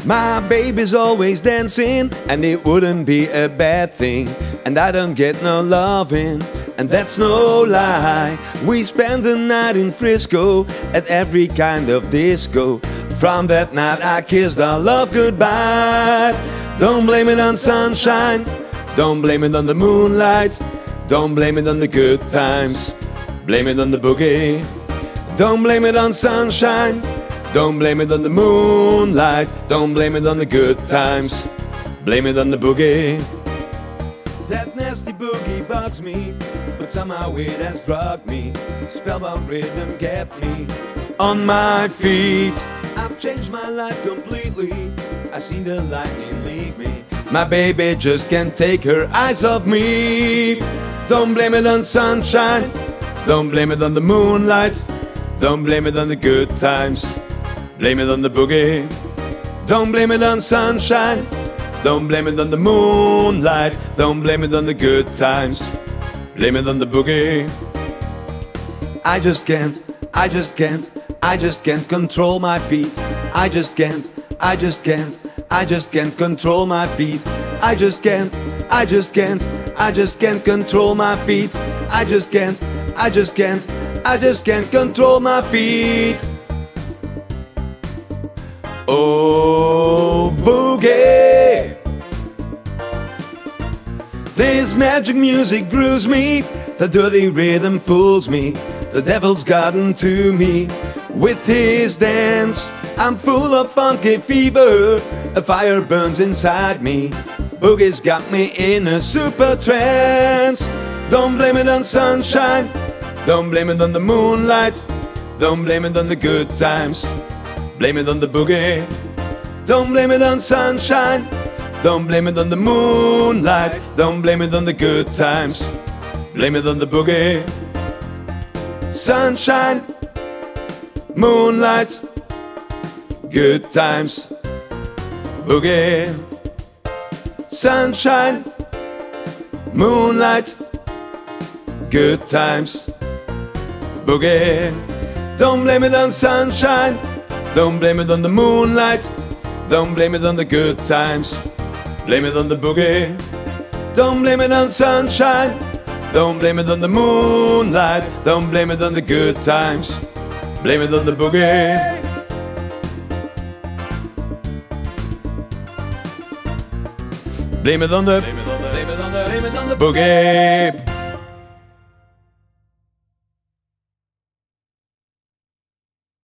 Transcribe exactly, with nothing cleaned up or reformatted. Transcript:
My baby's always dancing, and it wouldn't be a bad thing. And I don't get no loving, and that's no lie. We spend the night in Frisco at every kind of disco. From that night I kissed our love goodbye. Don't blame it on sunshine, don't blame it on the moonlight, don't blame it on the good times, blame it on the boogie. Don't blame it on sunshine, don't blame it on the moonlight, don't blame it on the good times, blame it on the boogie. That nasty boogie bugs me, but somehow it has drugged me. Spellbound rhythm kept me on my feet. I've changed my life completely, I see the lightning leave me. My baby just can't take her eyes off me. Don't blame it on sunshine, don't blame it on the moonlight, don't blame it on the good times, blame it on the boogie. Don't blame it on sunshine, don't blame it on the moonlight, don't blame it on the good times, blame it on the boogie. I just can't, I just can't, I just can't control my feet. I just can't, I just can't, I just can't control my feet. I just can't, I just can't, I just can't control my feet. I just can't, I just can't, I just can't control my feet. Oh, boogie. This magic music grooves me, the dirty rhythm fools me. The devil's gotten to me with his dance. I'm full of funky fever, a fire burns inside me. Boogie's got me in a super trance. Don't blame it on sunshine, don't blame it on the moonlight, don't blame it on the good times, blame it on the boogie. Don't blame it on sunshine, don't blame it on the moonlight, don't blame it on the good times, blame it on the boogie. Sunshine, moonlight, good times, boogie. Sunshine, moonlight, good times, boogie. Don't blame it on sunshine, don't blame it on the moonlight, don't blame it on the good times, blame it on the boogie. Don't blame it on sunshine, don't blame it on the moonlight, don't blame it on the good times, blame it on the boogie. Blame it on the, blame it on the, blame it on the, blame it on the boogie.